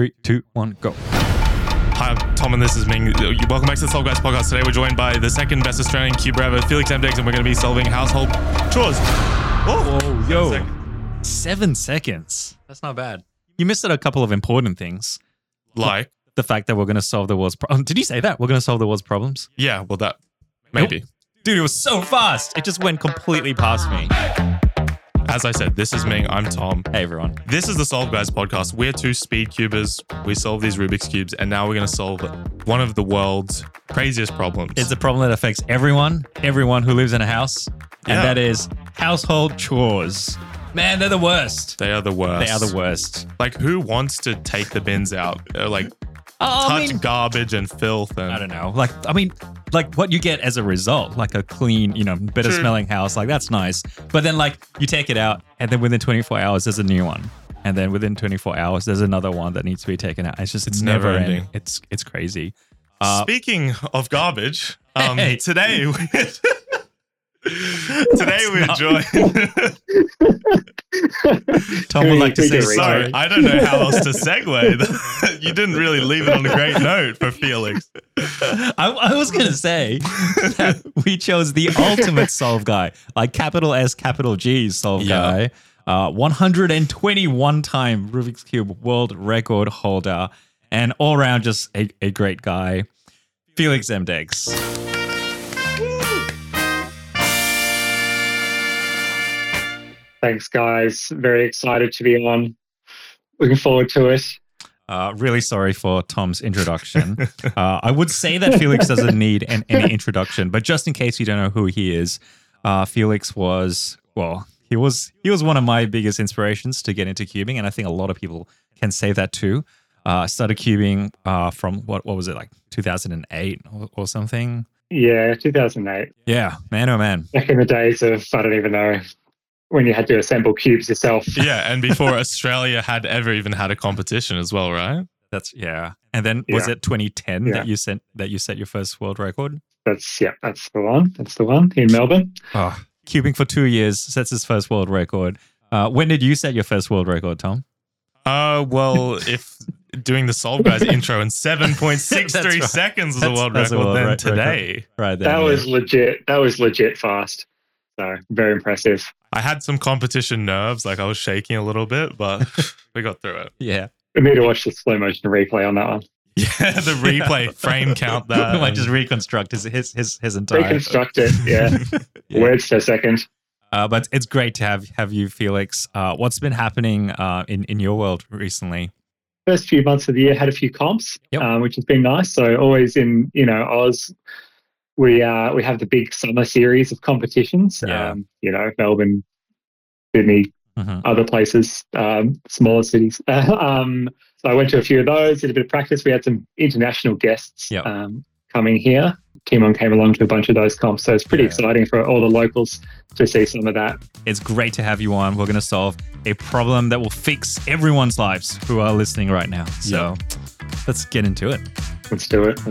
3, 2, 1, go. Hi, I'm Tom, and this is Ming. Welcome back to the Solve Guys podcast. Today we're joined by the second best Australian cuber ever, Felix Mdex, and we're going to be solving household chores. Whoa, yo. 7 seconds. That's not bad. You missed out a couple of important things. Like? The fact that we're going to solve the world's problems. Did you say that? We're going to solve the world's problems? Yeah, well, that maybe. Dude, it was so fast. It just went completely past me. As I said, this is Ming. I'm Tom. Hey, everyone. This is the Solve Guys podcast. We're two speed cubers. We solve these Rubik's Cubes, and now we're going to solve one of the world's craziest problems. It's a problem that affects everyone who lives in a house, and that is household chores. Man, they're the worst. They are the worst. They are the worst. Like, who wants to take the bins out? Touch garbage and filth. And I don't know. Like what you get as a result, like a clean, better smelling house, like that's nice. But then you take it out and then within 24 hours, there's a new one. And then within 24 hours, there's another one that needs to be taken out. It's never ending. It's crazy. Speaking of garbage, today we're joined. Tom would like to say sorry. I don't know how else to segue. You didn't really leave it on a great note for Felix. I was going to say that we chose the ultimate solve guy, like capital S, capital G solve guy. 121-time Rubik's Cube world record holder, and all around just a great guy, Felix Mdex. Thanks, guys. Very excited to be on. Looking forward to it. Really sorry for Tom's introduction. I would say that Felix doesn't need any introduction, but just in case you don't know who he is, Felix was he was one of my biggest inspirations to get into cubing, and I think a lot of people can say that too. Started cubing from what was it, like 2008 or something? Yeah, 2008. Yeah, man, oh man. Back in the days of, I don't even know, when you had to assemble cubes yourself. Yeah, and before Australia had ever even had a competition as well, right? And then was it 2010 that you set your first world record? That's the one. That's the one in Melbourne. Oh, cubing for 2 years, sets his first world record. When did you set your first world record, Tom? Well, if doing the Solve Guys intro in 7.63 seconds was a world record, then today. Right then. That was legit. That was legit fast. So very impressive. I had some competition nerves, like I was shaking a little bit, but we got through it. Yeah. We need to watch the slow motion replay on that one. Yeah, the replay frame count that. We might just reconstruct his entire. Reconstruct it, yeah. Words per second. But it's great to have you, Felix. What's been happening in your world recently? First few months of the year had a few comps, which has been nice. So always in Oz, we have the big summer series of competitions. Melbourne, Sydney, other places, smaller cities. So I went to a few of those, did a bit of practice. We had some international guests coming here. Timon came along to a bunch of those comps. So it's pretty exciting for all the locals to see some of that. It's great to have you on. We're going to solve a problem that will fix everyone's lives who are listening right now. So let's get into it. Let's do it.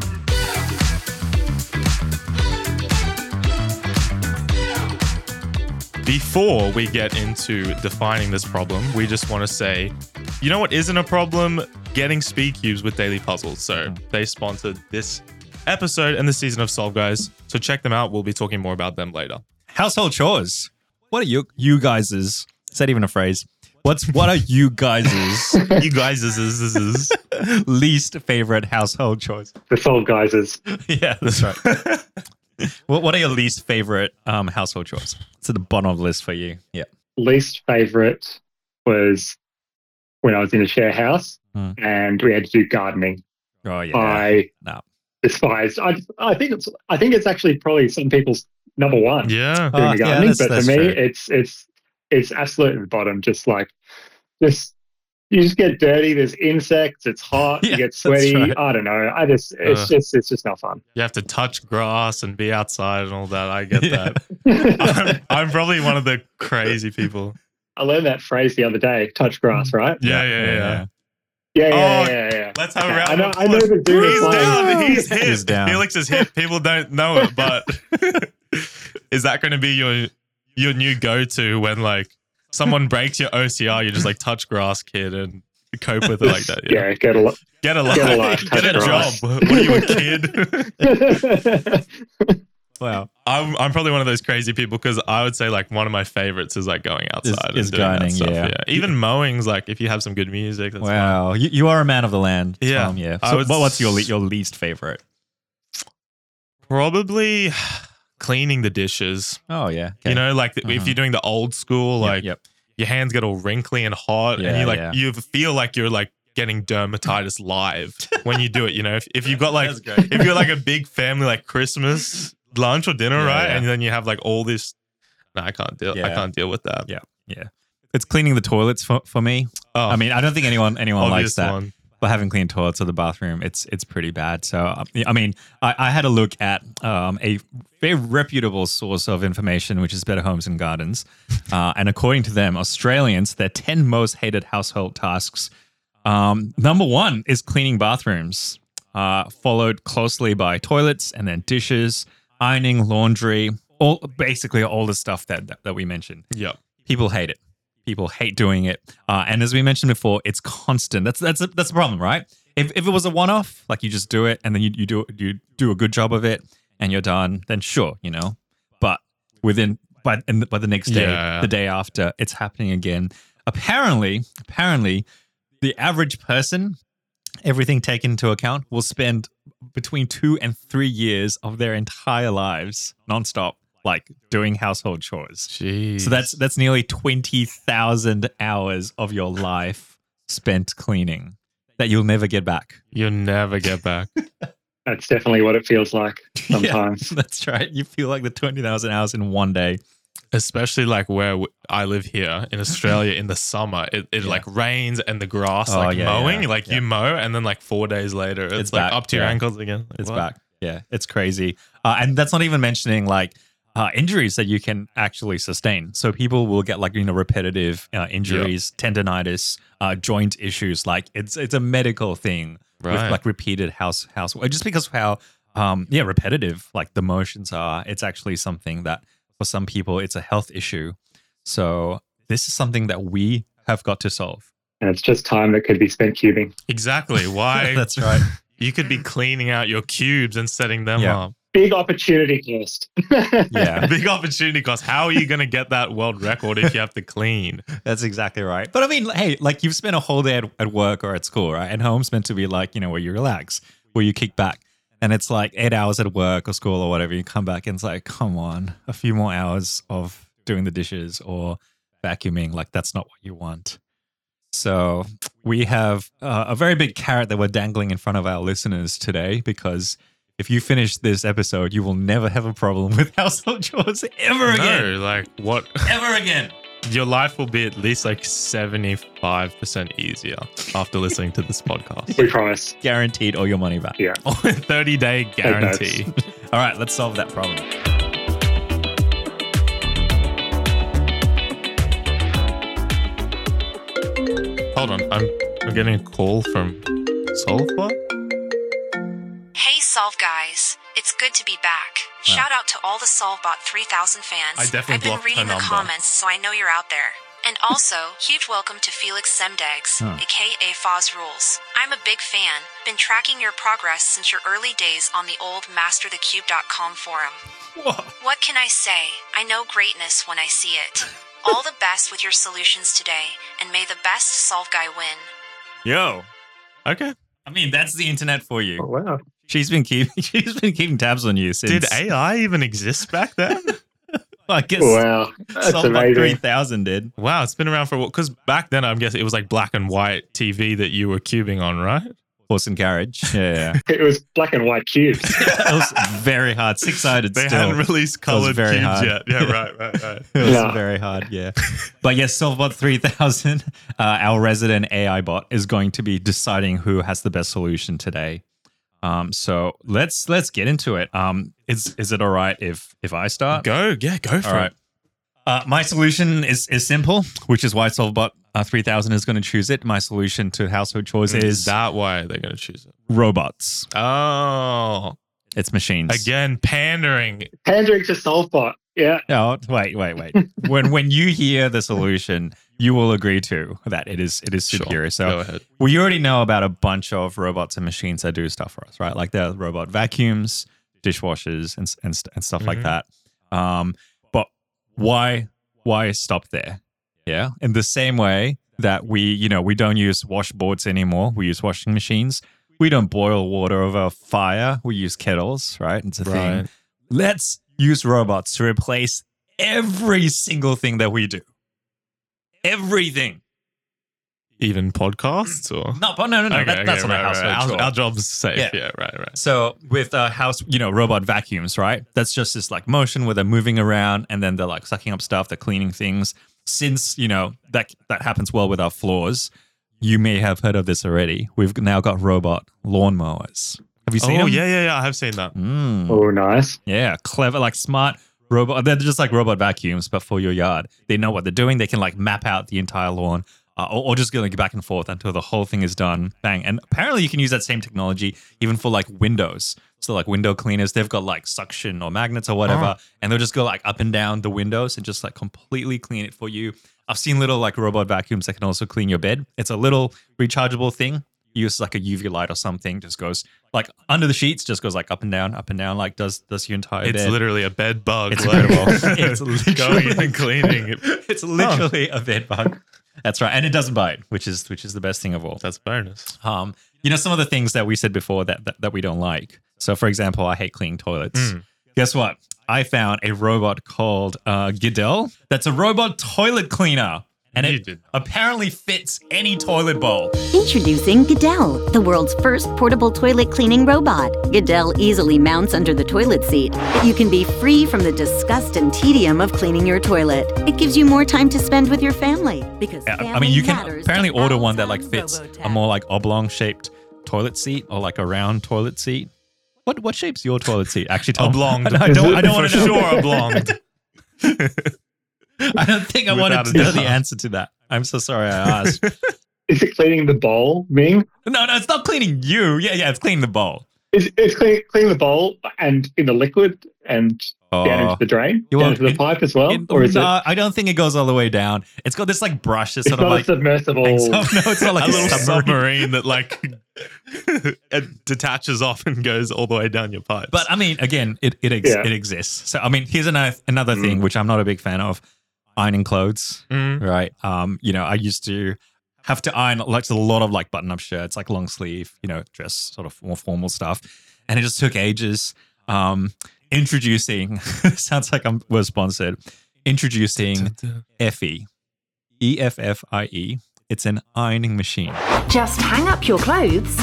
Before we get into defining this problem, we just want to say, you know what isn't a problem? Getting speed cubes with daily puzzles. So they sponsored this episode and the season of Solve Guys. So check them out. We'll be talking more about them later. Household chores. What are you guys's? Is that even a phrase? What are you guys's? You guys's least favorite household chores? The Solve Guys's. Yeah, that's right. What are your least favorite household chores? It's at the bottom of the list for you. Yeah. Least favorite was when I was in a share house and we had to do gardening. Oh yeah. I despised. I think it's actually probably some people's number one. Yeah. Doing the gardening, but for me, true. it's absolutely the bottom. You just get dirty. There's insects. It's hot. You get sweaty. Right. I don't know. It's just not fun. You have to touch grass and be outside and all that. I get that. I'm probably one of the crazy people. I learned that phrase the other day. Touch grass, right? Yeah. Yeah. Let's have a round of I know the dude. He's down. He's down. Felix is hit. People don't know it, but is that going to be your new go-to when someone breaks your OCR, you just touch grass, kid, and cope with it like that. Yeah, get a life. Get a job. What are you, a kid? Wow. I'm probably one of those crazy people because I would say like one of my favorites is like going outside is and doing gardening, that stuff. yeah. Even mowing's like if you have some good music. That's Wow. fun. You are a man of the land. Yeah. Tom, yeah. So what's your least favorite? Probably cleaning the dishes. Oh, yeah. Okay. You know, like if you're doing the old school, like Yep. your hands get all wrinkly and hot and you Yeah. you feel like you're like getting dermatitis live when you do it. You know, if you've got like, That's great. if you're like a big family, like Christmas lunch or dinner, Yeah, right? yeah. And then you have like all this, no, I can't deal. I Yeah. can't deal with that. Yeah. Yeah. It's cleaning the toilets for me. Oh, I mean, I don't think anyone likes obvious that. one. But having clean toilets or the bathroom, it's pretty bad. So, I mean, I had a look at a very reputable source of information, which is Better Homes and Gardens. And according to them, Australians, their 10 most hated household tasks. Number 1 is cleaning bathrooms, followed closely by toilets and then dishes, ironing, laundry, basically all the stuff that we mentioned. Yeah. People hate it. People hate doing it. And as we mentioned before, it's constant. That's a problem, right? If it was a one-off, like you just do it and then you do a good job of it and you're done, then sure, you know. But by the next day, the day after, it's happening again. Apparently, the average person, everything taken into account, will spend between 2 and 3 years of their entire lives nonstop, like doing household chores. Jeez. So that's nearly 20,000 hours of your life spent cleaning that you'll never get back. You'll never get back. That's definitely what it feels like sometimes. Yeah, that's right. You feel like the 20,000 hours in one day. Especially like where I live here in Australia in the summer, it like rains and the grass mowing, you mow and then like 4 days later it's like back. up to your ankles again. Like, It's what? back. Yeah, it's crazy. And that's not even mentioning like injuries that you can actually sustain. So people will get like, repetitive injuries, tendonitis, joint issues. Like it's a medical thing with like repeated house just because of how repetitive like the motions are. It's actually something that for some people it's a health issue. So this is something that we have got to solve. And it's just time that could be spent cubing. Exactly. Why? That's right. You could be cleaning out your cubes and setting them up. Big opportunity cost. Yeah. Big opportunity cost. How are you going to get that world record if you have to clean? That's exactly right. But I mean, hey, like you've spent a whole day at work or at school, right? And home's meant to be like, where you relax, where you kick back. And it's like 8 hours at work or school or whatever. You come back and it's like, come on, a few more hours of doing the dishes or vacuuming. Like that's not what you want. So we have a very big carrot that we're dangling in front of our listeners today, because if you finish this episode, you will never have a problem with household chores ever again. No, like what? Ever again. Your life will be at least like 75% easier after listening to this podcast. We promise. Guaranteed all your money back. Yeah. 30-day guarantee. All right, let's solve that problem. Hold on, I'm getting a call from Solvebot. Hey Solve guys, it's good to be back. Shout out to all the Solvebot 3000 fans. I definitely I've been blocked reading her the number. comments, so I know you're out there. And also, huge welcome to Felix Semdags, aka Foz Rules. I'm a big fan, been tracking your progress since your early days on the old MasterTheCube.com forum. Whoa. What can I say? I know greatness when I see it. All the best with your solutions today, and may the best Solve guy win. Yo. Okay. I mean, that's the internet for you. Oh, wow. She's been keeping tabs on you since. Did AI even exist back then? I guess Wow. That's Solvebot amazing. 3000 did. Wow, it's been around for a while. Because back then, I'm guessing it was like black and white TV that you were cubing on, right? Horse and carriage. Yeah. It was black and white cubes. It was very hard. 6-sided They still. hadn't released colored very cubes hard. yet. Yeah, right. It was Yeah. very hard, yeah. But yes, Solvebot 3000, our resident AI bot, is going to be deciding who has the best solution today. So let's get into it. Is it all right if I start? Go for All right. it. My solution is simple, which is why Solvebot 3000 is going to choose it. My solution to household chores is that why they're going to choose it? robots. Oh, It's machines. again, pandering. Pandering to Solvebot. Yeah. Oh, wait. when you hear the solution, you will agree too that it is superior. Sure. Go So ahead. we already know about a bunch of robots and machines that do stuff for us, right? Like the robot vacuums, dishwashers, and stuff like that. But why stop there? Yeah, in the same way that we don't use washboards anymore, we use washing machines. We don't boil water over fire. We use kettles, right? It's a thing. Let's use robots to replace every single thing that we do. Everything. Even podcasts or No. Okay, That's not a household right. chore. Our job's safe. Yeah. Yeah, right. So with robot vacuums, right? That's just this like motion where they're moving around and then they're like sucking up stuff, they're cleaning things. Since, that happens well with our floors, you may have heard of this already. We've now got robot lawnmowers. Have you seen them? Yeah. I have seen that. Oh, nice. Yeah, clever, like smart robot. They're just like robot vacuums, but for your yard. They know what they're doing. They can like map out the entire lawn, or just go like back and forth until the whole thing is done. Bang. And apparently you can use that same technology even for like windows. So like window cleaners, they've got like suction or magnets or whatever, and they'll just go like up and down the windows and just like completely clean it for you. I've seen little like robot vacuums that can also clean your bed. It's a little rechargeable thing. Use like a UV light or something, just goes like under the sheets, just goes like up and down, like does your entire bed. It's literally a bed bug. It's like, incredible. It's literally going in and cleaning. It's literally a bed bug. That's right, and it doesn't bite, which is the best thing of all. That's bonus. Some of the things that we said before that we don't like. So, for example, I hate cleaning toilets. Guess what? I found a robot called Goodell. That's a robot toilet cleaner. And it apparently fits any toilet bowl. Introducing Goodell, the world's first portable toilet cleaning robot. Goodell easily mounts under the toilet seat. You can be free from the disgust and tedium of cleaning your toilet. It gives you more time to spend with your family because family you can matters apparently to order one that Alton like fits Robotech. a more like oblong-shaped toilet seat or like a round toilet seat. What shape's your toilet seat? Actually, Tom? Oblonged. I don't want For to know. sure oblonged. I don't think I wanted Without to a know the doubt. answer to that. I'm so sorry I asked. Is it cleaning the bowl, Ming? No, it's not cleaning you. Yeah, it's cleaning the bowl. It's cleaning the bowl and in the liquid and down into the drain, You down want- into the pipe as well? Or is no, I don't think it goes all the way down. It's got this like brush that's it's sort of not like a submersible? No, it's not like A little submarine. submarine that like it detaches off and goes all the way down your pipes. But I mean, again, it exists. So I mean, here's another thing which I'm not a big fan of: ironing clothes. Right? I used to have to iron like a lot of like button-up shirts, like long sleeve, dress sort of more formal stuff, and it just took ages. Introducing sounds like we're sponsored. Introducing Effie, EFFIE. It's an ironing machine. Just hang up your clothes,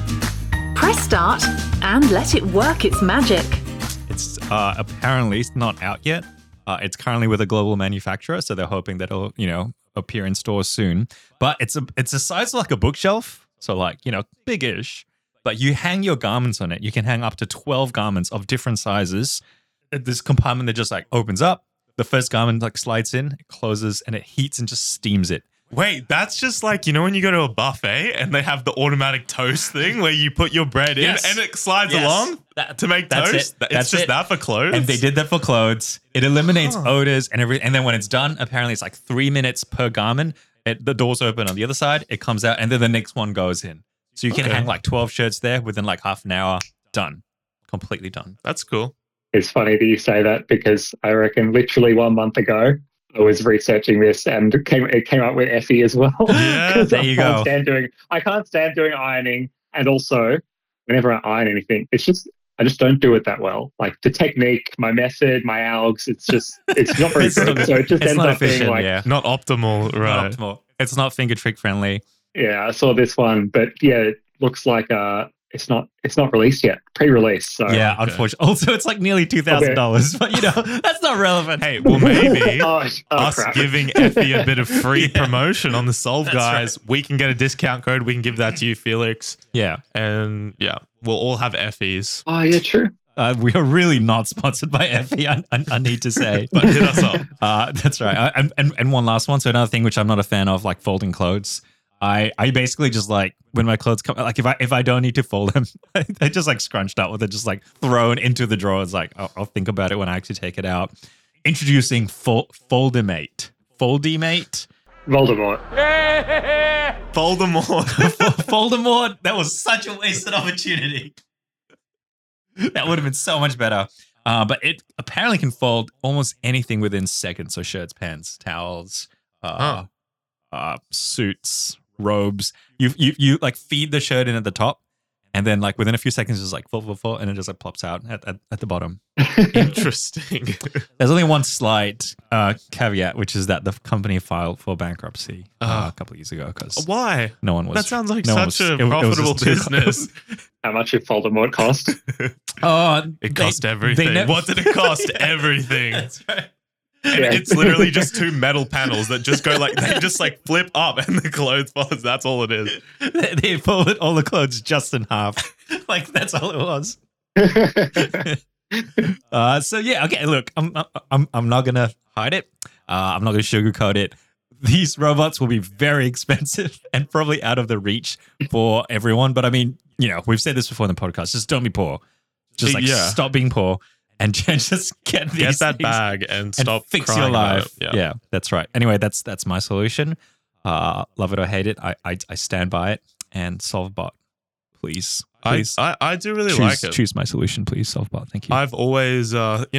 press start, and let it work its magic. It's apparently not out yet. It's currently with a global manufacturer, so they're hoping that it'll, appear in stores soon. But it's a size like a bookshelf, so like, big-ish. But you hang your garments on it. You can hang up to 12 garments of different sizes. This compartment that just like opens up. The first garment like slides in, it closes, and it heats and just steams it. Wait, that's just like, when you go to a buffet and they have the automatic toast thing where you put your bread in and it slides along to make That's toast? it. It's That's just it. that for clothes? And they did that for clothes. It eliminates odors and everything. And then when it's done, apparently it's like 3 minutes per garment. The doors open on the other side. It comes out, and then the next one goes in. So you can hang like 12 shirts there within like half an hour. Done. Completely done. That's cool. It's funny that you say that because I reckon literally 1 month ago, I was researching this and it came up with Effie as well. Yeah, 'Cause there you go. I can't stand doing ironing. And also, whenever I iron anything, I just don't do it that well. Like the technique, my method, my algs, it's not very good. So it just It's ends not up being efficient, like, yeah. Not optimal, right? Not optimal. It's not finger trick friendly. yeah, I saw this one, but yeah, it looks like it's not released yet, pre-release. So Yeah, unfortunately. Also, it's like nearly $2,000, but that's not relevant. Hey, well, maybe Oh, us crap. giving Effie a bit of free promotion on the Solve That's Guys, we can get a discount code. We can give that to you, Felix. Yeah. And yeah, we'll all have Effies. Oh, yeah, true. We are really not sponsored by Effie, I need to say. But hit us up. That's right. And one last one. So another thing which I'm not a fan of, like folding clothes. I basically just like when my clothes come, like if I don't need to fold them, they're just like scrunched up or they're just like thrown into the drawers. Like I'll think about it when I actually take it out. Introducing Foldimate. Foldimate. Voldemort. Voldemort. Voldemort. That was such a wasted opportunity. That would have been so much better. But it apparently can fold almost anything within seconds. So shirts, pants, towels, suits, robes. You like feed the shirt in at the top, and then like within a few seconds, it's like fold, and it just like plops out at the bottom. Interesting. There's only one slight caveat, which is that the company filed for bankruptcy a couple of years ago because why? No one was. That sounds like such a profitable business. How much did Voldemort cost? It cost everything. What did it cost? Everything. That's right. And it's literally just two metal panels that just go like, they just like flip up and the clothes falls. That's all it is. They folded all the clothes just in half. Like that's all it was. So yeah, okay. Look, I'm not gonna hide it. I'm not gonna sugarcoat it. These robots will be very expensive and probably out of the reach for everyone. But I mean, you know, we've said this before in the podcast. Just don't be poor. Just like stop being poor and just get that bag and stop fix your life. Yeah, that's right. Anyway, that's my solution. Love it or hate it, I stand by it. And SolveBot, please. I do really like it. Choose my solution, please, SolveBot. Thank you. I've always,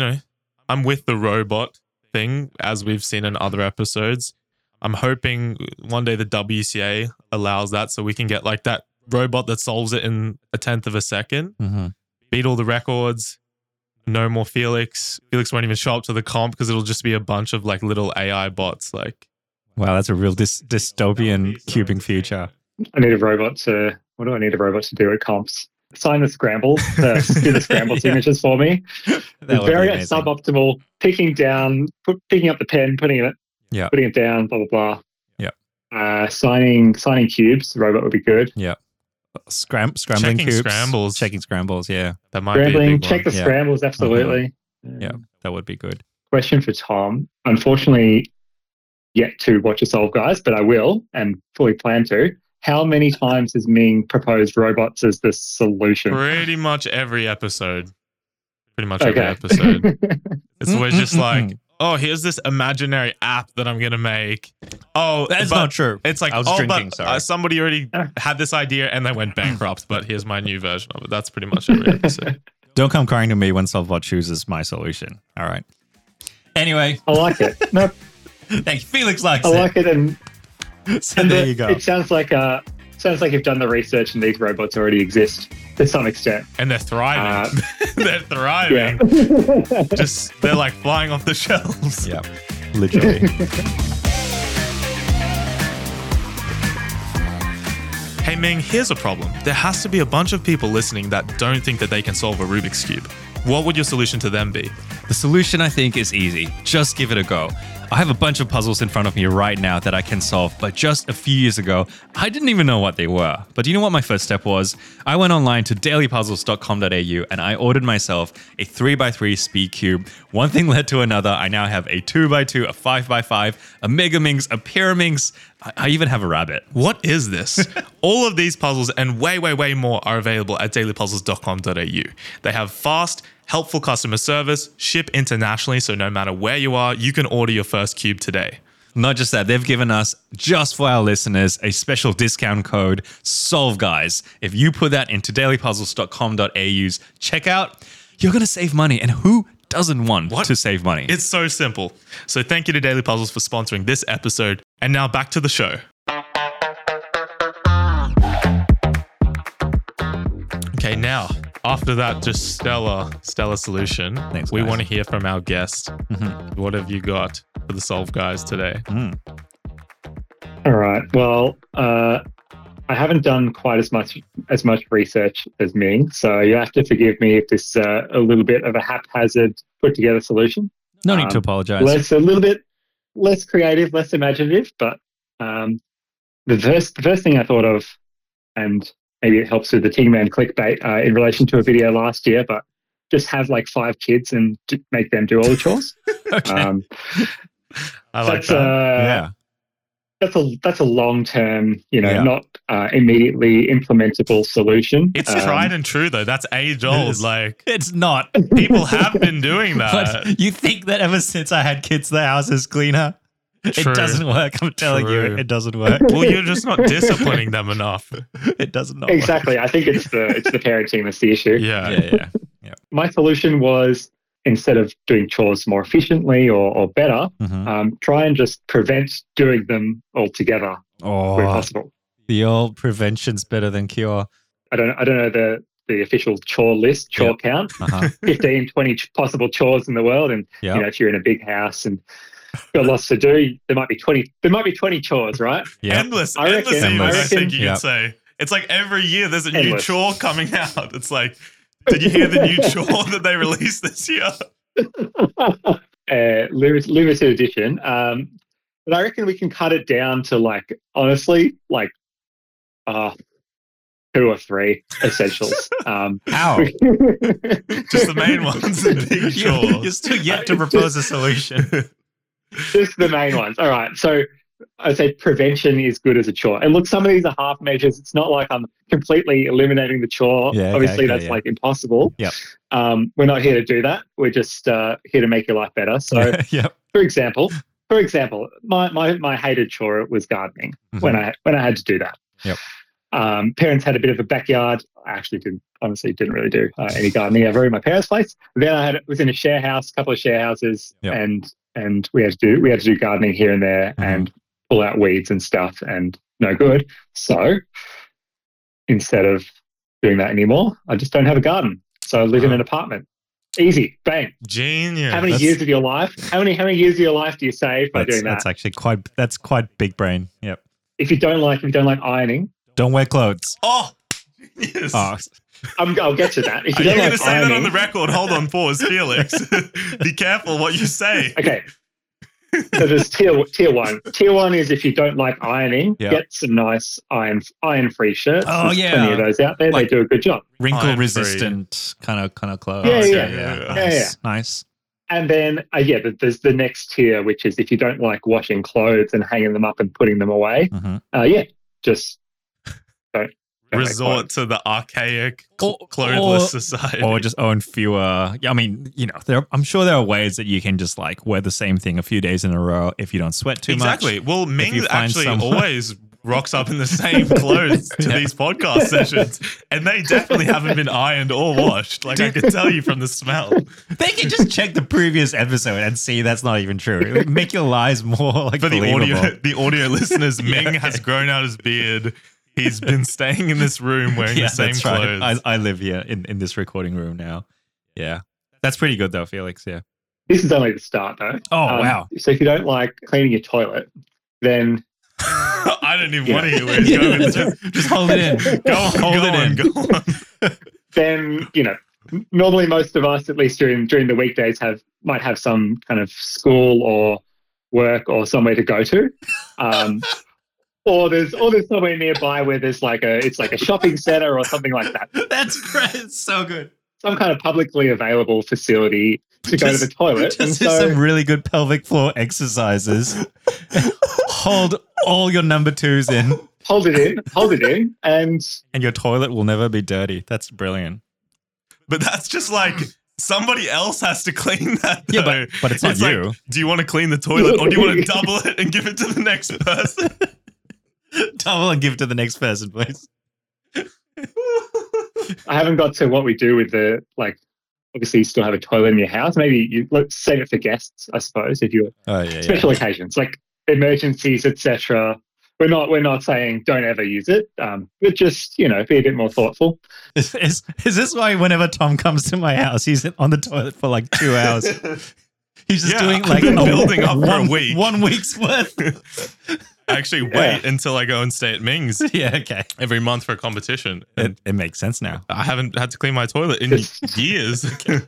I'm with the robot thing, as we've seen in other episodes. I'm hoping one day the WCA allows that so we can get like that robot that solves it in a tenth of a second, beat all the records, no more Felix. Felix won't even show up to the comp because it'll just be a bunch of like little AI bots. Like, wow, that's a real dystopian cubing future. I need a robot to, what do I need a robot to do at comps? Sign the scrambles, do the scramble signatures for me. Very suboptimal, picking up the pen, putting it down, blah, blah, blah. Yeah. Signing cubes, the robot would be good. Yeah. Scrambling cubes. Checking scrambles, yeah. That might be a big check the scrambles, absolutely. Yeah, that would be good. Question for Tom. Unfortunately, yet to watch a Solve Guys, but I will and fully plan to. How many times has Ming proposed robots as the solution? Pretty much every episode. Every episode. It's always just like, oh, here's this imaginary app that I'm going to make. Oh, that's not true. It's like, I was drinking, sorry. Somebody already had this idea and they went bankrupt, but here's my new version of it. That's pretty much every episode. Don't come crying to me when SolveBot chooses my solution. All right. Anyway. I like it. No. Thank you. Felix likes it. I like it. And there you go. It sounds like you've done the research and these robots already exist to some extent. And they're thriving. They're thriving. Yeah. They're like flying off the shelves. Yeah, literally. Hey Ming, here's a problem. There has to be a bunch of people listening that don't think that they can solve a Rubik's Cube. What would your solution to them be? The solution, I think, is easy. Just give it a go. I have a bunch of puzzles in front of me right now that I can solve, but just a few years ago, I didn't even know what they were. But do you know what my first step was? I went online to dailypuzzles.com.au and I ordered myself a 3x3 speed cube. One thing led to another. I now have a 2x2, a 5x5, a Megaminx, a Pyraminx. I even have a rabbit. What is this? All of these puzzles and way, way, way more are available at dailypuzzles.com.au. They have fast, helpful customer service, ship internationally, so no matter where you are, you can order your first cube today. Not just that, they've given us, just for our listeners, a special discount code, SolveGuys. If you put that into dailypuzzles.com.au's checkout, you're going to save money. And who doesn't want to save money? It's so simple. So thank you to Daily Puzzles for sponsoring this episode. And now back to the show. Okay, now, after that just stellar solution, Thanks, we guys. want to hear from our guest. What have you got for the Solve Guys today? All right. Well, I haven't done quite as much research as Ming, so you have to forgive me if this is a little bit of a haphazard put together solution. No need to apologize. A little bit less creative, less imaginative, but the first thing I thought of, and maybe it helps with the Team Man clickbait in relation to a video last year, but just have like 5 kids and make them do all the chores. Okay. I like that. That's a long-term, not immediately implementable solution. It's tried and true, though. That's age old. Like, it's not. People have been doing that. What? You think that ever since I had kids, the house is cleaner? True. It doesn't work. I'm telling you, it doesn't work. Well, you're just not disciplining them enough. It doesn't not Exactly. work. I think it's the parenting that's the issue. Yeah. My solution was, instead of doing chores more efficiently or better, try and just prevent doing them altogether where possible. The old prevention's better than cure. I don't know the official chore count. 15, 20 possible chores in the world, and you know, if you're in a big house and got lots to do, there might be 20 chores, right? Endless. I think you can say. It's like every year there's a new chore coming out. It's like, did you hear the new chore that they released this year? Limited edition. But I reckon we can cut it down to honestly, 2 or 3 essentials. How? Just the main ones and big chores. You're still yet to propose a solution. Just the main ones. All right. So I'd say prevention is good as a chore. And look, some of these are half measures. It's not like I'm completely eliminating the chore. Obviously, that's impossible. Yep. We're not here to do that. We're just here to make your life better. So, for example, my hated chore was gardening when I had to do that. Yep. Parents had a bit of a backyard. I actually didn't really do any gardening ever in my parents' place. Then I was in a share house, a couple of share houses, and we had to do gardening here and there and pull out weeds and stuff, and no good. So instead of doing that anymore, I just don't have a garden. So I live in an apartment. Easy, bang. Genius. How many years of your life? How many years of your life do you save by doing that? That's actually quite big brain. Yep. If you don't like ironing, don't wear clothes. Oh, yes. I'll get to that. If Are you you don't going like to say ironing, that on the record? Hold on, pause, Felix. Be careful what you say. Okay. So there's tier one. Tier one is if you don't like ironing, get some nice iron-free shirts. There's plenty of those out there. They do a good job. Wrinkle-resistant kind of clothes. Yeah. Nice. And then, there's the next tier, which is if you don't like washing clothes and hanging them up and putting them away, just don't resort to the archaic clothless society. Or just own fewer. I mean, I'm sure there are ways that you can just wear the same thing a few days in a row if you don't sweat too much. Exactly. Well, Ming actually always rocks up in the same clothes to these podcast sessions, and they definitely haven't been ironed or washed. I can tell you from the smell. They can just check the previous episode and see that's not even true. Make your lies more for the audio listeners. Ming has grown out his beard. He's been staying in this room wearing the same clothes. Right. I live here in this recording room now. Yeah. That's pretty good though, Felix. Yeah. This is only the start though. Oh, wow. So if you don't like cleaning your toilet, then... I don't even want to hear where he's going with this. Just hold it in. Go on. Then, normally most of us, at least during the weekdays, might have some kind of school or work or somewhere to go to. Or there's somewhere nearby where there's it's like a shopping center or something like that. That's great. It's so good. Some kind of publicly available facility to go to the toilet. Just some really good pelvic floor exercises. Hold all your number 2s in. Hold it in, and your toilet will never be dirty. That's brilliant. But that's just somebody else has to clean that. Though. Yeah, but it's not you. Do you want to clean the toilet or do you want to double it and give it to the next person? Double and give it to the next person, please. I haven't got to what we do with the obviously you still have a toilet in your house. Maybe let's save it for guests, I suppose, if you're special occasions like emergencies, etc. We're not saying don't ever use it, but just be a bit more thoughtful. Is this why whenever Tom comes to my house, he's on the toilet for 2 hours? He's just doing building up for a week, 1 week's worth. Actually, wait until I go and stay at Ming's. Yeah, okay. Every month for a competition. It makes sense now. I haven't had to clean my toilet in years.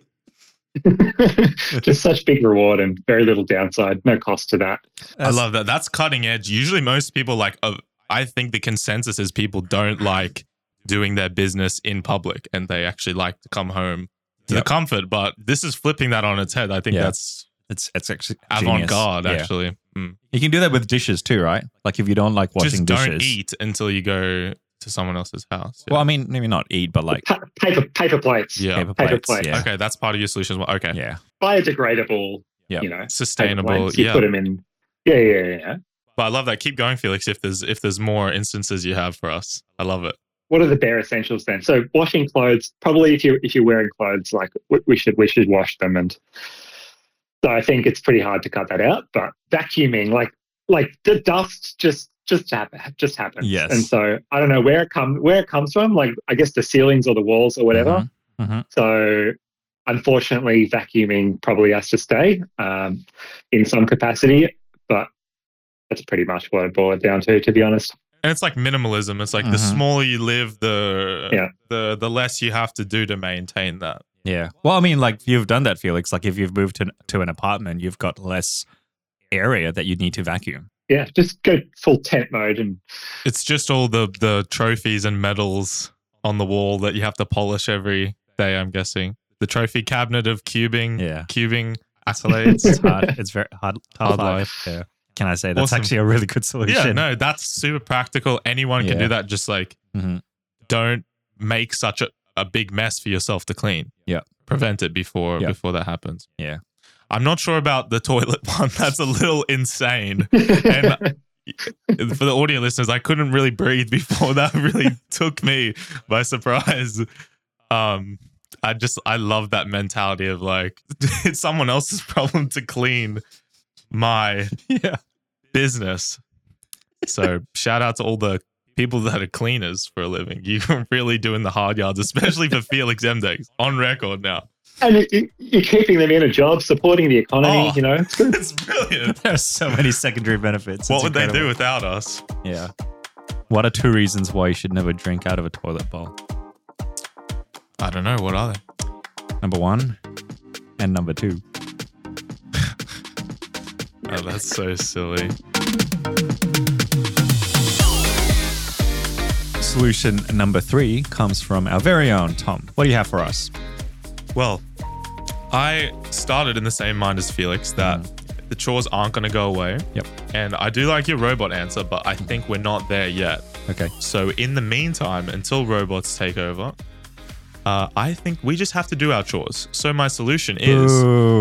Just such big reward and very little downside. No cost to that. I love that. That's cutting edge. Usually most people I think the consensus is people don't like doing their business in public and they actually like to come home to the comfort. But this is flipping that on its head. I think that's... It's actually avant-garde, actually. Mm. You can do that with dishes too, right? If you don't like washing dishes. Just don't eat until you go to someone else's house. Yeah. Well, I mean, maybe not eat, but paper plates. Yeah. Paper plates. Yeah. Okay, that's part of your solution as well. Okay. Yeah. Biodegradable, sustainable. You put them in, Yeah. But I love that. Keep going, Felix. If there's more instances you have for us, I love it. What are the bare essentials then? So washing clothes, probably if you're wearing clothes, like we should wash them, and so I think it's pretty hard to cut that out. But vacuuming, like the dust just happens. Yes. And so I don't know where it comes from. Like I guess the ceilings or the walls or whatever. Mm-hmm. So unfortunately, vacuuming probably has to stay in some capacity, but that's pretty much what it boiled down to be honest. And it's like minimalism. It's like the smaller you live, the less you have to do to maintain that. Yeah. Well, I mean, like you've done that, Felix. Like if you've moved to an apartment, you've got less area that you need to vacuum. Yeah, just go full tent mode, and it's just all the trophies and medals on the wall that you have to polish every day. I'm guessing the trophy cabinet of cubing accolades. It's hard. It's very hard life. Yeah. Can I say that's actually a really good solution? Yeah, no, that's super practical. Anyone can do that. Just like don't make such a big mess for yourself to clean. Yeah. Prevent it before that happens. Yeah. I'm not sure about the toilet one. That's a little insane. And for the audio listeners, I couldn't really breathe before. That really took me by surprise. I love that mentality of like, it's someone else's problem to clean my business. So shout out to all the people that are cleaners for a living. You're really doing the hard yards, especially for Felix Zemdegs, on record now. And you're keeping them in a job, supporting the economy, you know. It's brilliant. There's so many secondary benefits. What would they do without us? Yeah. What are 2 reasons why you should never drink out of a toilet bowl? I don't know. What are they? Number 1 and number 2. Oh, that's so silly. Solution number 3 comes from our very own Tom. What do you have for us? Well, I started in the same mind as Felix that the chores aren't going to go away. Yep. And I do like your robot answer, but I think we're not there yet. Okay. So in the meantime, until robots take over, I think we just have to do our chores. So my solution is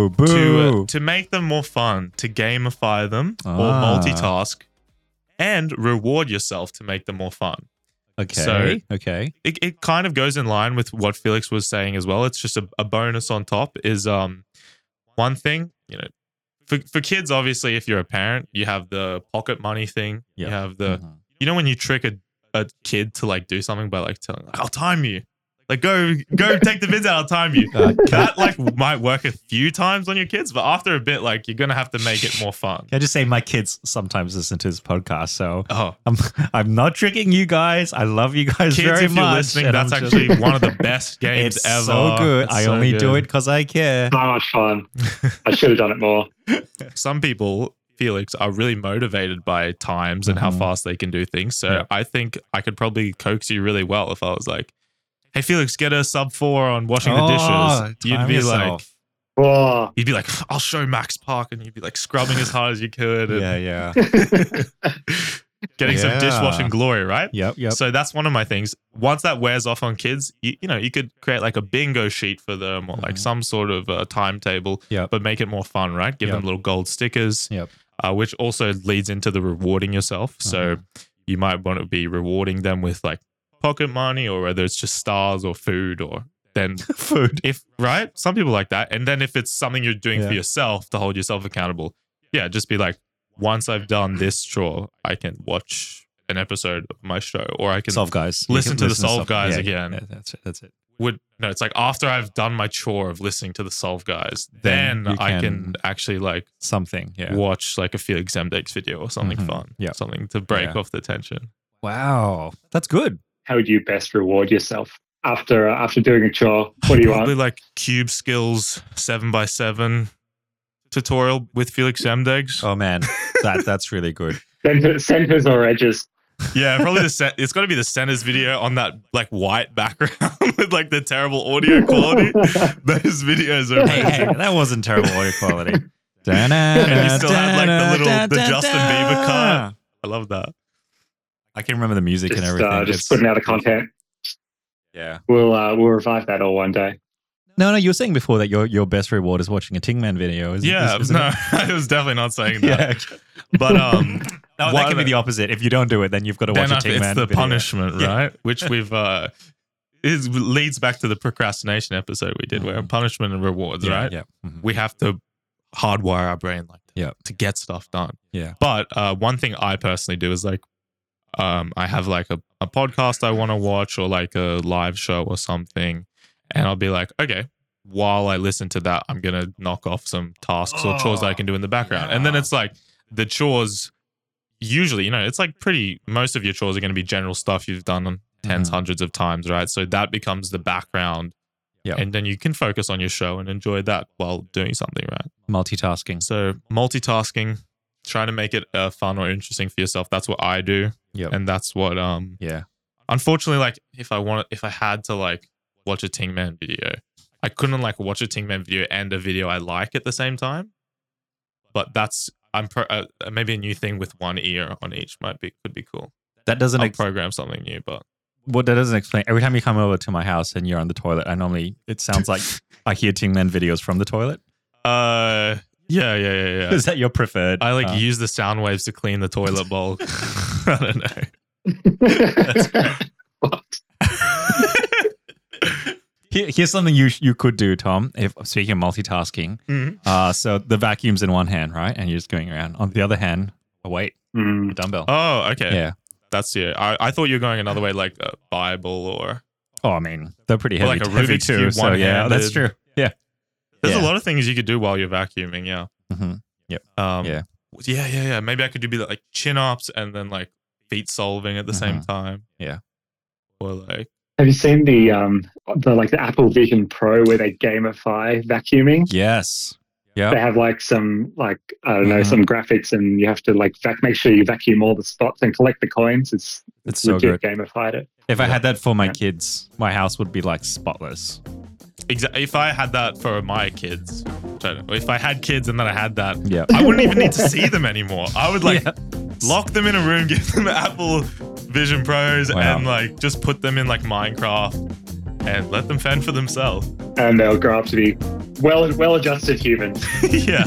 to make them more fun, to gamify them or multitask and reward yourself to make them more fun. Okay. So okay. It kind of goes in line with what Felix was saying as well. It's just a bonus on top is one thing, you know, for kids, obviously, if you're a parent, you have the pocket money thing. Yep. You have the, you know, when you trick a kid to like do something by like telling, like, I'll time you. Like, go take the vids out, I'll time you. That like might work a few times on your kids, but after a bit, like, you're going to have to make it more fun. Can I just say my kids sometimes listen to this podcast, so I'm not tricking you guys. I love you guys kids, very if much. You're listening, that's actually one of the best games ever. So good. I only do it because I care. So much fun. I should have done it more. Some people, Felix, are really motivated by times and how fast they can do things. So I think I could probably coax you really well if I was like, hey, Felix, get a sub 4 on washing the dishes. You'd be yourself. You'd be like, I'll show Max Park, and you'd be like scrubbing as hard as you could. And Yeah. Getting some dishwashing glory, right? Yep. So that's one of my things. Once that wears off on kids, you know, you could create like a bingo sheet for them or like some sort of timetable, but make it more fun, right? Give them little gold stickers, which also leads into the rewarding yourself. So you might want to be rewarding them with like pocket money, or whether it's just stars or food, or then food. If right, some people like that. And then if it's something you're doing for yourself to hold yourself accountable, just be like, once I've done this chore, I can watch an episode of my show, or I can Solve Guys. Listen to the Solve Guys again. Yeah, that's it. It's like after I've done my chore of listening to the Solve Guys, then I can actually like watch like a Felix Zemdegs video or something fun, something to break off the tension. Wow, that's good. How would you best reward yourself after doing a chore? What do you want? Probably like Cube Skills 7x7 tutorial with Felix Zemdegs. Oh man, that's really good. Centers or edges? Yeah, probably it's got to be the centers video on that like white background with like the terrible audio quality. Those videos are hey, that wasn't terrible audio quality. And you still had like the Justin Bieber cut. I love that. I can remember the music and everything. Just putting out the content. Yeah, we'll revive that all one day. No, you were saying before that your best reward is watching a Tingman video. Isn't No, I was definitely not saying that. But that could be the opposite. If you don't do it, then you've got to watch a Tingman video. It's the punishment, right? Which we've it leads back to the procrastination episode we did, where punishment and rewards, right? Yeah. Mm-hmm. We have to hardwire our brain like that to get stuff done. Yeah. But one thing I personally do is like, I have like a podcast I want to watch, or like a live show or something, and I'll be like, okay, while I listen to that, I'm gonna knock off some tasks or chores that I can do in the background. And then it's like the chores, usually, it's like most of your chores are going to be general stuff you've done tens, hundreds of times, right? So that becomes the background. Yeah. And then you can focus on your show and enjoy that while doing something, right? Multitasking. So multitasking, try to make it fun or interesting for yourself. That's what I do. Yeah. And that's what unfortunately, like if I had to like watch a Tingman video, I couldn't like watch a Tingman video and a video I like at the same time. But that's maybe a new thing with one ear on each could be cool. That doesn't program something new, but what that doesn't explain. Every time you come over to my house and you're on the toilet, it sounds like I hear Tingman videos from the toilet. Yeah. Is that your preferred? I use the sound waves to clean the toilet bowl. I don't know. What? Here's something you could do, Tom. If speaking of multitasking, so the vacuum's in one hand, right, and you're just going around. On the other hand, a weight, a dumbbell. Oh, okay. Yeah, that's I thought you were going another way, like a Bible or. Oh, I mean, they're pretty heavy, like a Rubik's too. Cube, So yeah, that's true. Yeah, there's a lot of things you could do while you're vacuuming. Yeah. Mm-hmm. Yep. Yeah. Maybe I could do like chin ups and then like feet solving at the same time. Yeah. Or like. Have you seen the Apple Vision Pro where they gamify vacuuming? Yes. Yeah. They have like some some graphics, and you have to like make sure you vacuum all the spots and collect the coins. It's so good. Gamified it. If I had that for my kids, my house would be like spotless. Exactly. If I had that for my kids, if I had kids and then I had that, I wouldn't even need to see them anymore. I would like lock them in a room, give them Apple Vision Pros, and like just put them in like Minecraft and let them fend for themselves. And they'll grow up to be well-adjusted humans. Yeah.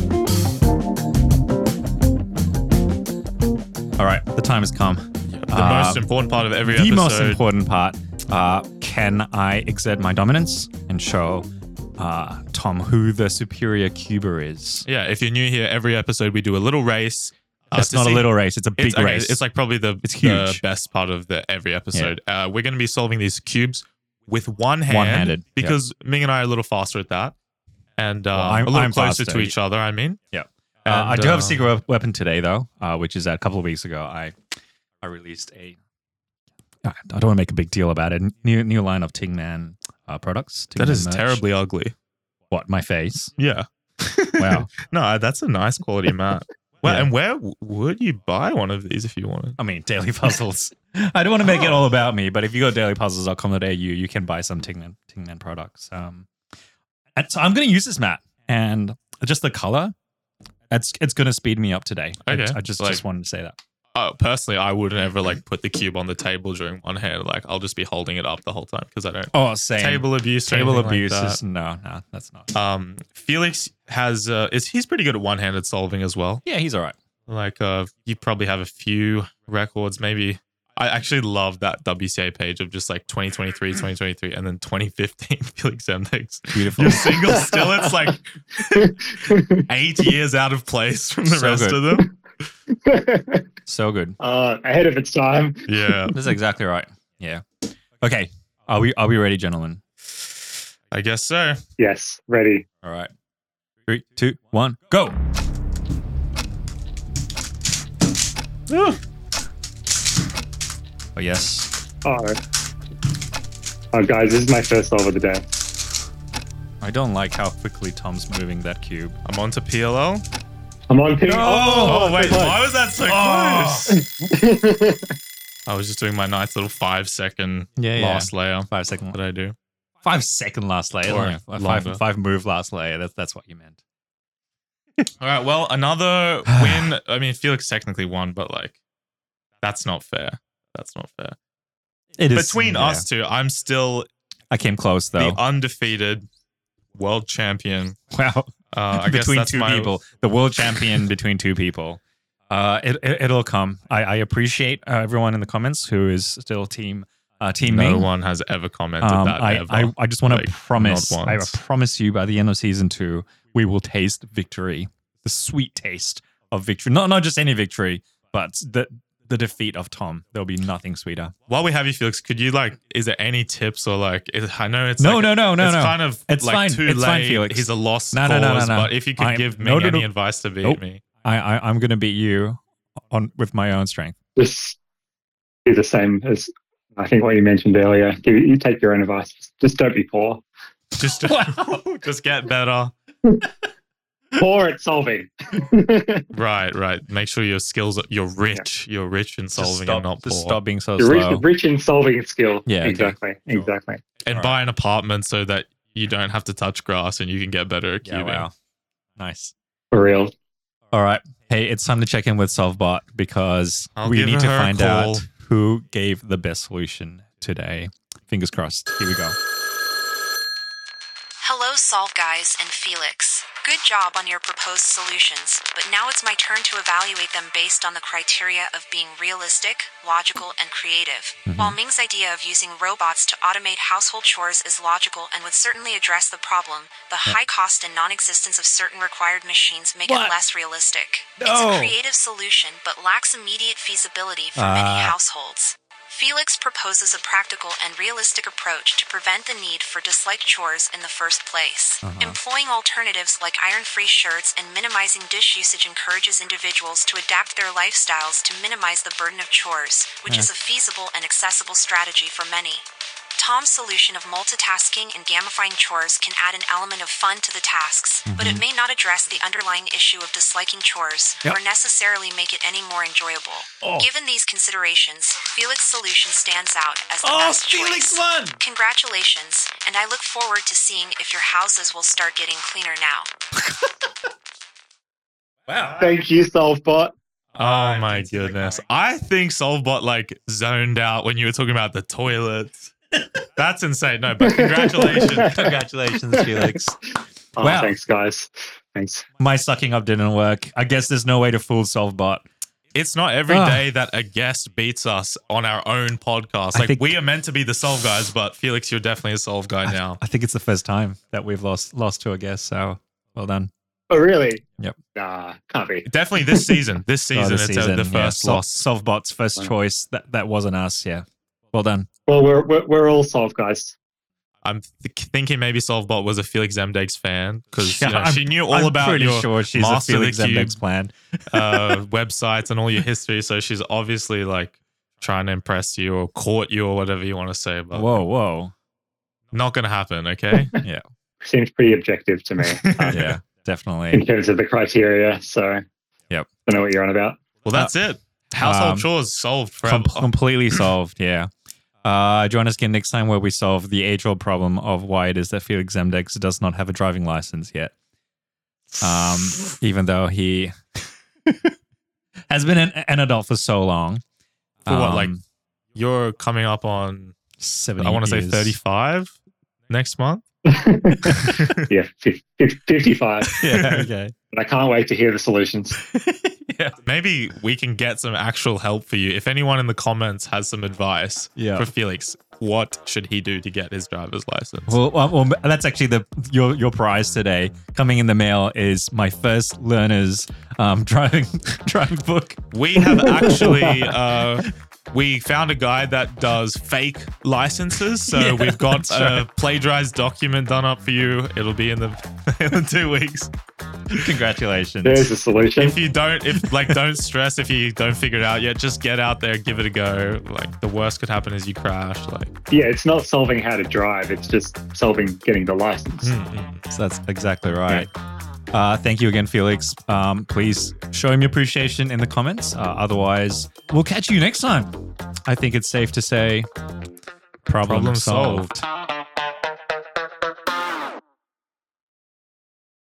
All right, the time has come. The most important part of every episode. The most important part. Can I exert my dominance and show Tom who the superior cuber is? Yeah, if you're new here, every episode we do a little race. It's not a little race; it's a big race. It's like probably the best part of every episode. Yeah. We're going to be solving these cubes with one hand, one-handed, because Ming and I are a little faster at that, and I'm a little closer faster to each other. I mean, yeah. I do have a secret weapon today, though, which is that a couple of weeks ago I released a. I don't want to make a big deal about it. New line of Tingman products. Tingman that is merch. Terribly ugly. What, my face? Yeah. Wow. No, that's a nice quality mat. Well, and where would you buy one of these if you wanted? I mean, Daily Puzzles. I don't want to make it all about me, but if you go to dailypuzzles.com.au, you can buy some Tingman products. And so I'm going to use this mat, and just the color, it's going to speed me up today. Okay. I just wanted to say that. Personally, I wouldn't ever like put the cube on the table during one hand. Like I'll just be holding it up the whole time because I don't. Oh, same. Table abuse. Table abuse like is no, that's not. Felix has he's pretty good at one-handed solving as well. Yeah, he's all right. Like you probably have a few records. Maybe I actually love that WCA page of just like 2023, 2023, and then 2015 Felix Semdex. Beautiful. Your single still, it's like 8 years out of place from the rest of them. So good. Ahead of its time. Yeah. That's exactly right. Yeah. Okay. Are we ready, gentlemen? I guess so. Yes, ready. All right. 3, 2, 1, go. Oh, yes. Oh, guys, this is my first solve of the day. I don't like how quickly Tom's moving that cube. I'm on to PLL. I'm on ping. Oh, wait. Why was that so close? I was just doing my nice little 5-second last layer. 5 second. What did I do? 5 second last layer. Or five move last layer. That's what you meant. All right. Well, another win. I mean, Felix technically won, but like, that's not fair. That's not fair. It is between us two. I'm still. I came close though. The undefeated world champion. Wow. I guess between that's two people. The world champion between two people. It'll come. I appreciate everyone in the comments who is still team me. No one has ever commented that ever. I just want to promise. not I once. promise you by the end of season 2, we will taste victory. The sweet taste of victory. Not just any victory, but the defeat of Tom. There'll be nothing sweeter. While we have you, Felix, could you is there any tips or I know it's No. It's no. kind of It's fine. too It's late. fine, Felix. He's a lost No. cause. But if you could give me any advice to beat me. I'm going to beat you with my own strength. Just do the same as I think what you mentioned earlier. You take your own advice. Just don't be poor. Just get better. Poor at solving. Right. Make sure your skills you're rich. You're rich in solving and not poor. Just stop being so You're slow. rich in solving skill. Yeah, okay. Exactly. And buy an apartment so that you don't have to touch grass and you can get better at cubing. Yeah, wow. Nice. For real. All right. Hey, it's time to check in with Solvebot because I'll we give need to her a find call. out who gave the best solution today. Fingers crossed. Here we go. Hello, Solve Guys and Felix. Good job on your proposed solutions, but now it's my turn to evaluate them based on the criteria of being realistic, logical, and creative. While Ming's idea of using robots to automate household chores is logical and would certainly address the problem, the high cost and non-existence of certain required machines make it less realistic. It's a creative solution, but lacks immediate feasibility for many households. Felix proposes a practical and realistic approach to prevent the need for disliked chores in the first place. Employing alternatives like iron-free shirts and minimizing dish usage encourages individuals to adapt their lifestyles to minimize the burden of chores, which is a feasible and accessible strategy for many. Tom's solution of multitasking and gamifying chores can add an element of fun to the tasks, but it may not address the underlying issue of disliking chores or necessarily make it any more enjoyable. Given these considerations, Felix's solution stands out as the best choice. Won! Congratulations, and I look forward to seeing if your houses will start getting cleaner now. Wow. Thank you, Solvebot. Oh my goodness. I think Solvebot zoned out when you were talking about the toilets. That's insane. No, but congratulations. Congratulations, Felix. Oh, Wow. Thanks, guys. Thanks. My sucking up didn't work. I guess there's no way to fool Solvebot. It's not every day that a guest beats us on our own podcast. We are meant to be the Solve Guys, but Felix, you're definitely a Solve Guy now. I think it's the first time that we've lost to a guest, so well done. Oh, really? Yep. Nah, can't be. Definitely this season. This season, This it's season, the first loss. Solvebot's first choice. That wasn't us, yeah. Well done. Well, we're all Solve Guys. I'm thinking maybe Solvebot was a Felix Zemdegs fan because Yeah, she knew all about pretty your sure she's Master a of the Felix Cube Zemdegs plan. websites and all your history. So she's obviously trying to impress you or court you or whatever you want to say. But Whoa. not going to happen, okay? Yeah. Seems pretty objective to me. Yeah, In definitely. terms of the criteria. So, Yep. I know what you're on about. Well, that's it. Household chores solved forever. Completely solved, yeah. Join us again next time where we solve the age-old problem of why it is that Felix Zemdegs does not have a driving license yet. Even though he has been an adult for so long. For what, you're coming up on 70 I want to say years. 35 next month? Yeah, 55. Yeah, okay. But I can't wait to hear the solutions. Yeah. Maybe we can get some actual help for you. If anyone in the comments has some advice for Felix, what should he do to get his driver's license? Well, that's actually your prize today. Coming in the mail is my first learner's driving book. We have actually we found a guy that does fake licenses, so we've got a plagiarized document done up for you. It'll be in the 2 weeks. Congratulations. There's a solution. Don't stress if you don't figure it out yet. Just get out there, give it a go. The worst could happen is you crash. Yeah, it's not solving how to drive. It's just solving getting the license. So that's exactly right. Thank you again, Felix. Please show him your appreciation in the comments. Otherwise, we'll catch you next time. I think it's safe to say problem solved.